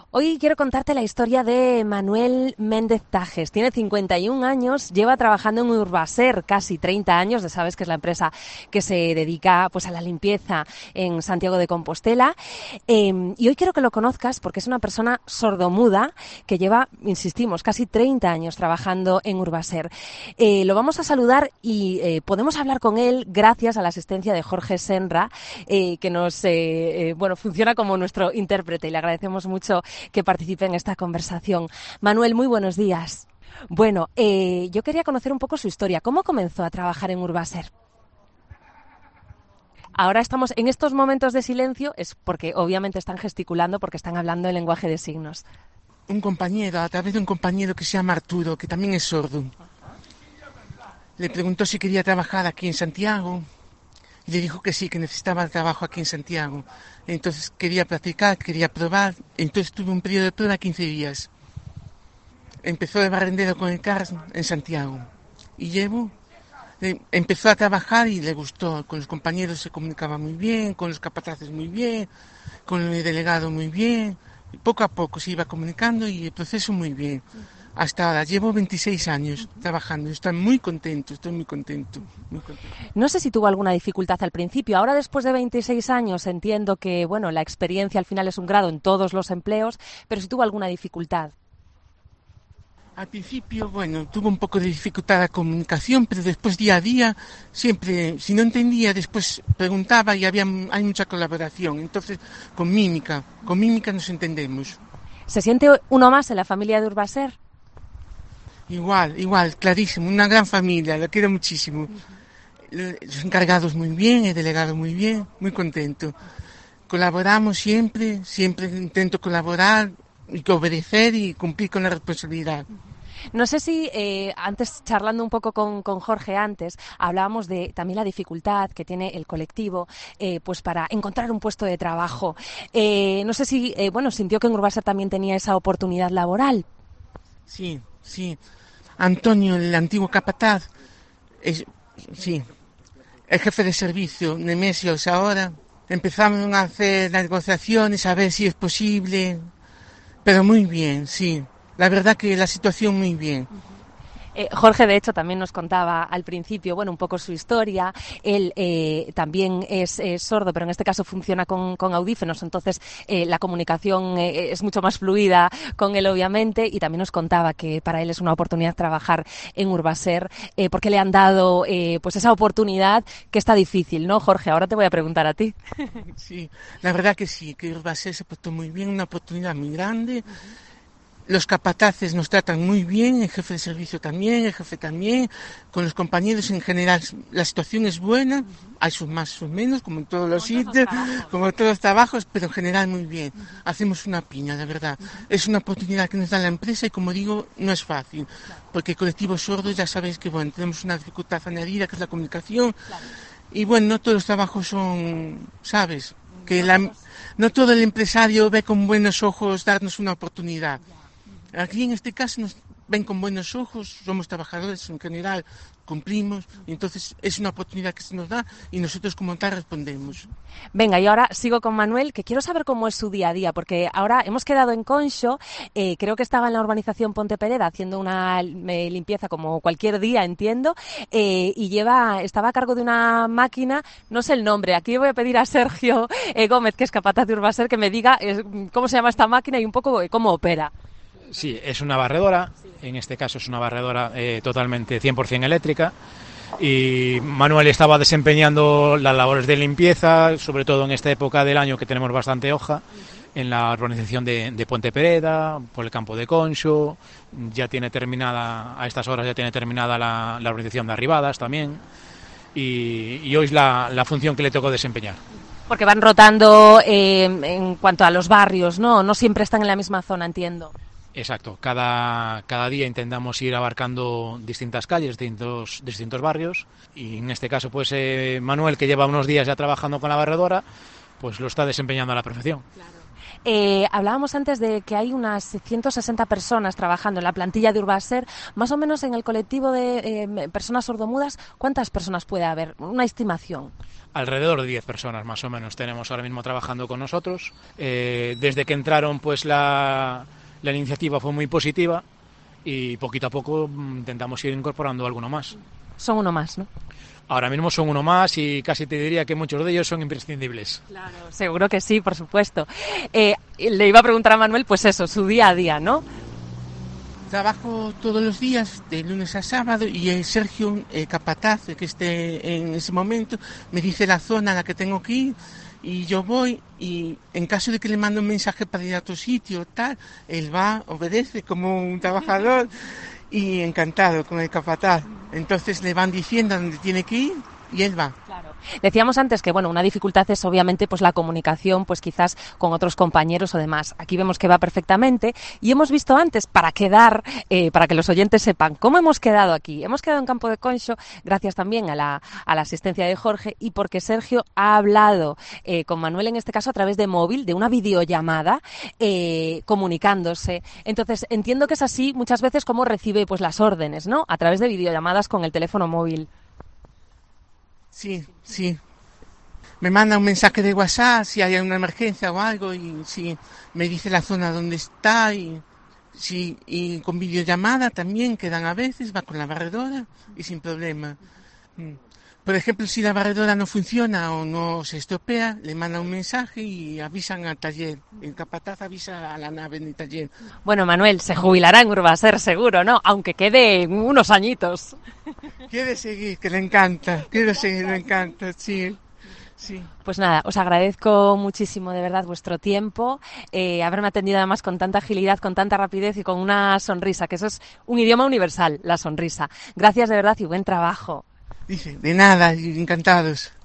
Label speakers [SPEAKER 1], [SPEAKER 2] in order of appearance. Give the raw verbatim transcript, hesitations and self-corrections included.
[SPEAKER 1] Hoy quiero contarte la historia de Manuel Méndez Tajes. Tiene cincuenta y un años, lleva trabajando en Urbaser casi treinta años, ya sabes que es la empresa que se dedica pues, a la limpieza en Santiago de Compostela. Eh, y hoy quiero que lo conozcas porque es una persona sordomuda que lleva, insistimos, casi treinta años trabajando en Urbaser. Eh, lo vamos a saludar y eh, podemos hablar con él gracias a la asistencia de Jorge Senra, eh, que nos eh, eh, bueno, funciona como nuestro intérprete y le agradecemos mucho que participe en esta conversación. Manuel, muy buenos días. Bueno, eh, yo quería conocer un poco su historia. ¿Cómo comenzó a trabajar en Urbaser? Ahora estamos en estos momentos de silencio, es porque obviamente están gesticulando, porque están hablando en lenguaje de signos.
[SPEAKER 2] Un compañero, a través de un compañero que se llama Arturo, que también es sordo. Le preguntó si quería trabajar aquí en Santiago y le dijo que sí, que necesitaba trabajo aquí en Santiago. Entonces quería practicar, quería probar, entonces tuve un periodo de prueba de quince días. Empezó de barrendero con el C A R en Santiago y llevo, eh, empezó a trabajar y le gustó. Con los compañeros se comunicaba muy bien, con los capataces muy bien, con el delegado muy bien. Y poco a poco se iba comunicando y el proceso muy bien. Hasta ahora, llevo veintiséis años trabajando, estoy muy contento, estoy muy contento, muy contento.
[SPEAKER 1] No sé si tuvo alguna dificultad al principio, ahora después de veintiséis años entiendo que, bueno, la experiencia al final es un grado en todos los empleos, pero si tuvo alguna dificultad.
[SPEAKER 2] Al principio, bueno, tuve un poco de dificultad de comunicación, pero después día a día, siempre, si no entendía, después preguntaba y había, hay mucha colaboración, entonces con mímica, con mímica nos entendemos.
[SPEAKER 1] ¿Se siente uno más en la familia de Urbaser?
[SPEAKER 2] Igual, igual, clarísimo, una gran familia, la quiero muchísimo. Los encargados muy bien, el delegado muy bien, muy contento. Colaboramos siempre, siempre intento colaborar y obedecer y cumplir con la responsabilidad.
[SPEAKER 1] No sé si eh, antes, charlando un poco con, con Jorge antes, hablábamos de también la dificultad que tiene el colectivo eh, pues para encontrar un puesto de trabajo. Eh, no sé si, eh, bueno, sintió que en Urbaser también tenía esa oportunidad laboral.
[SPEAKER 2] Sí, sí. Antonio, el antiguo capataz, es, sí, el jefe de servicio, Nemesios, ahora empezamos a hacer negociaciones a ver si es posible, pero muy bien, sí. La verdad que la situación muy bien.
[SPEAKER 1] Eh, Jorge, de hecho, también nos contaba al principio, bueno, un poco su historia. Él eh, también es, es sordo, pero en este caso funciona con, con audífonos, entonces eh, la comunicación eh, es mucho más fluida con él, obviamente, y también nos contaba que para él es una oportunidad trabajar en Urbaser, eh, porque le han dado eh, pues esa oportunidad que está difícil, ¿no, Jorge? Ahora te voy a preguntar a ti.
[SPEAKER 2] Sí, la verdad que sí, que Urbaser se portó muy bien, una oportunidad muy grande. Los capataces nos tratan muy bien, el jefe de servicio también, el jefe también, con los compañeros en general la situación es buena, hay sus más, sus menos, como en todos los sitios, como en todos los trabajos, pero en general muy bien. Hacemos una piña, la verdad. Es una oportunidad que nos da la empresa y, como digo, no es fácil, porque el colectivo sordo ya sabéis que bueno, tenemos una dificultad añadida que es la comunicación y bueno, no todos los trabajos son, ¿sabes? Que la, no todo el empresario ve con buenos ojos darnos una oportunidad. Aquí en este caso nos ven con buenos ojos, somos trabajadores en general, cumplimos, y entonces es una oportunidad que se nos da y nosotros como tal respondemos.
[SPEAKER 1] Venga, y ahora sigo con Manuel, que quiero saber cómo es su día a día, porque ahora hemos quedado en Conxo, eh, creo que estaba en la urbanización Ponte Pereda haciendo una eh, limpieza como cualquier día, entiendo, eh, y lleva estaba a cargo de una máquina, no sé el nombre, aquí voy a pedir a Sergio eh, Gómez, que es capataz de Urbaser, que me diga eh, cómo se llama esta máquina y un poco eh, cómo opera.
[SPEAKER 3] Sí, es una barredora, en este caso es una barredora eh, totalmente cien por ciento eléctrica y Manuel estaba desempeñando las labores de limpieza, sobre todo en esta época del año que tenemos bastante hoja, en la urbanización de, de Ponte Pereda, por el campo de Conxo, ya tiene terminada, a estas horas ya tiene terminada la, la urbanización de Arribadas también y, y hoy es la, la función que le tocó desempeñar.
[SPEAKER 1] Porque van rotando eh, en cuanto a los barrios, ¿no? No siempre están en la misma zona, entiendo.
[SPEAKER 3] Exacto, cada, cada día intentamos ir abarcando distintas calles, distintos, distintos barrios y en este caso pues eh, Manuel, que lleva unos días ya trabajando con la barredora, pues lo está desempeñando a la perfección.
[SPEAKER 1] Claro. Eh, hablábamos antes de que hay unas ciento sesenta personas trabajando en la plantilla de Urbaser. Más o menos en el colectivo de eh, personas sordomudas, ¿cuántas personas puede haber? Una estimación.
[SPEAKER 3] Alrededor de diez personas más o menos tenemos ahora mismo trabajando con nosotros. Eh, desde que entraron, pues la, la iniciativa fue muy positiva y poquito a poco intentamos ir incorporando alguno más.
[SPEAKER 1] Son uno más, ¿no?
[SPEAKER 3] Ahora mismo son uno más y casi te diría que muchos de ellos son imprescindibles.
[SPEAKER 1] Claro, seguro que sí, por supuesto. Eh, le iba a preguntar a Manuel, pues eso, su día a día, ¿no?
[SPEAKER 2] Trabajo todos los días, de lunes a sábado, y el Sergio eh, Capataz, que esté en ese momento, me dice la zona a la que tengo que ir, y yo voy, y en caso de que le mando un mensaje para ir a otro sitio, tal, él va, obedece como un trabajador, y encantado con el Capataz. Entonces le van diciendo a dónde tiene que ir, y él va.
[SPEAKER 1] Claro. Decíamos antes que, bueno, una dificultad es obviamente pues la comunicación, pues quizás con otros compañeros o demás. Aquí vemos que va perfectamente y hemos visto antes, para quedar, eh, para que los oyentes sepan cómo hemos quedado aquí. Hemos quedado en Campo de Conxo, gracias también a la, a la asistencia de Jorge y porque Sergio ha hablado eh, con Manuel, en este caso a través de móvil, de una videollamada, eh, comunicándose. Entonces, entiendo que es así muchas veces como recibe pues las órdenes, ¿no? A través de videollamadas con el teléfono móvil.
[SPEAKER 2] Sí, sí. Me manda un mensaje de WhatsApp si hay una emergencia o algo y sí, me dice la zona donde está y sí, y con videollamada también quedan a veces, va con la barredora y sin problema. Por ejemplo, si la barredora no funciona o no se estropea, le manda un mensaje y avisan al taller. El Capataz avisa a la nave en el taller.
[SPEAKER 1] Bueno, Manuel, se jubilará en Urbaser seguro, ¿no? Aunque quede unos añitos.
[SPEAKER 2] Quiere seguir, que le encanta. Quiere seguir, le encanta, sí. Sí.
[SPEAKER 1] Pues nada, os agradezco muchísimo de verdad vuestro tiempo, eh, haberme atendido además con tanta agilidad, con tanta rapidez y con una sonrisa, que eso es un idioma universal, la sonrisa. Gracias de verdad y buen trabajo.
[SPEAKER 2] Dice, de nada, encantados.